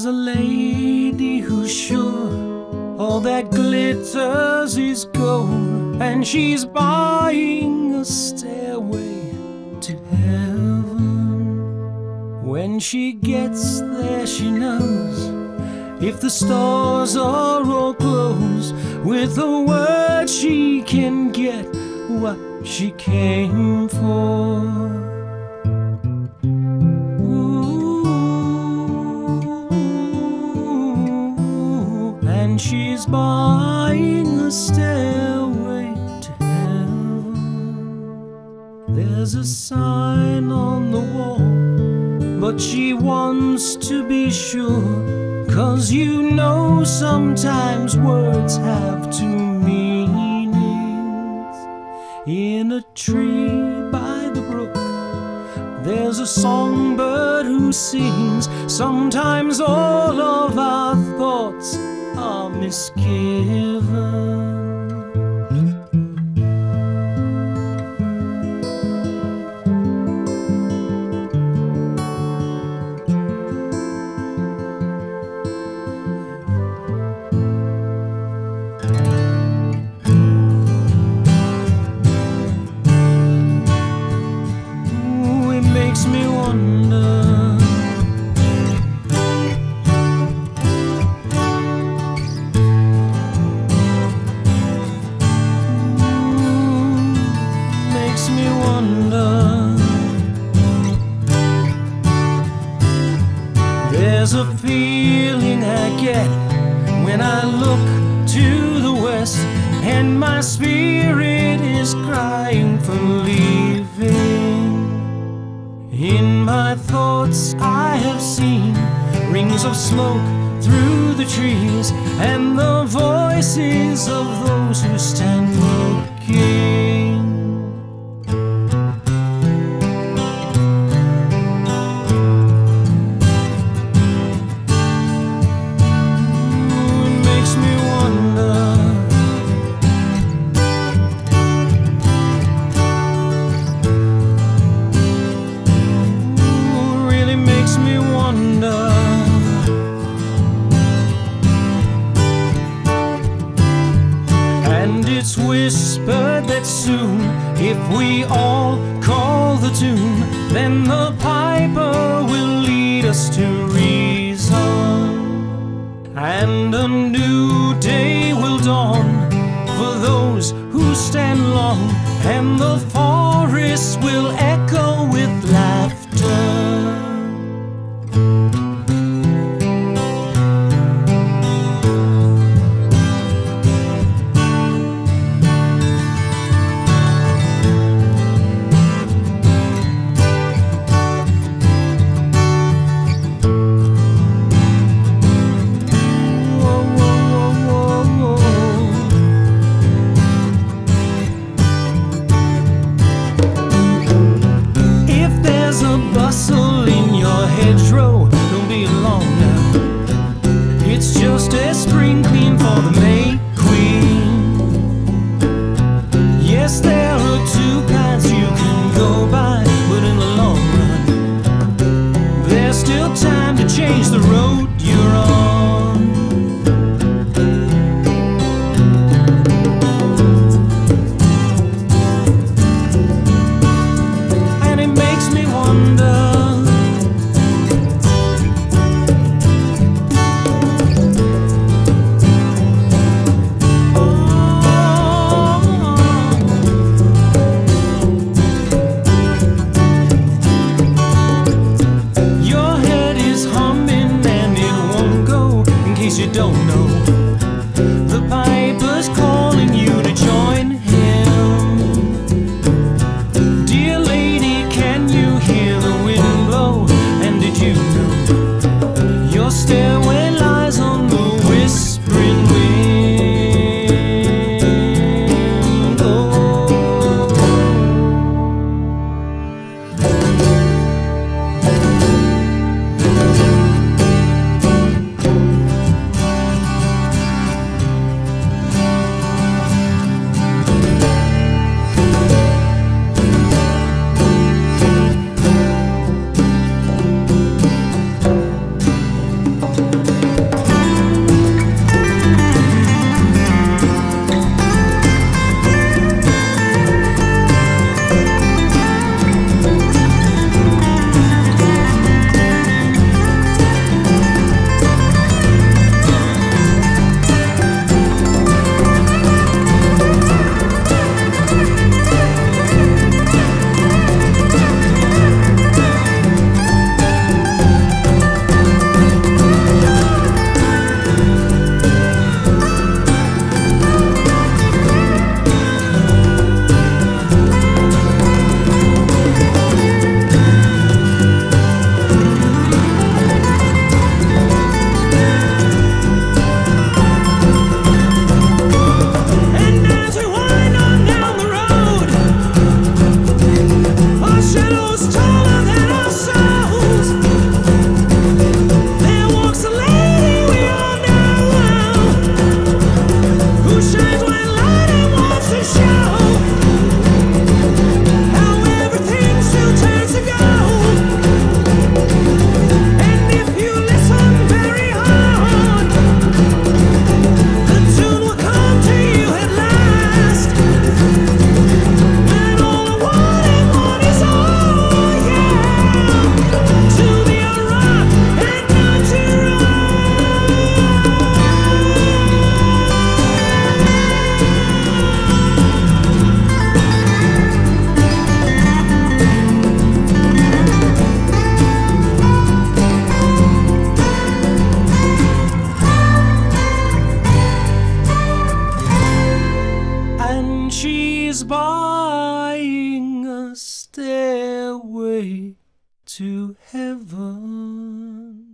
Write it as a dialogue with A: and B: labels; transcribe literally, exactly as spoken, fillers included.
A: a lady who's sure all that glitters is gold, and she's buying a stairway to heaven. When she gets there, she knows if the stores are all closed, with a word she can get what she came for. And she's buying a stairway to heaven. There's a sign on the wall, but she wants to be sure, 'cause you know sometimes words have two meanings. In a tree by the brook, there's a songbird who sings. Sometimes all of our thoughts are misgiven. Ooh, it makes me wonder. There's a feeling I get when I look to the west, and my spirit is crying for leaving. In my thoughts I have seen rings of smoke through the trees, and the voices of those who stand looking. And it's whispered that soon, if we all call the tune, then the piper will lead us to reason, and a new day will dawn for those who stand long, and the forest will echo with laughter. Bustle buying a stairway to heaven.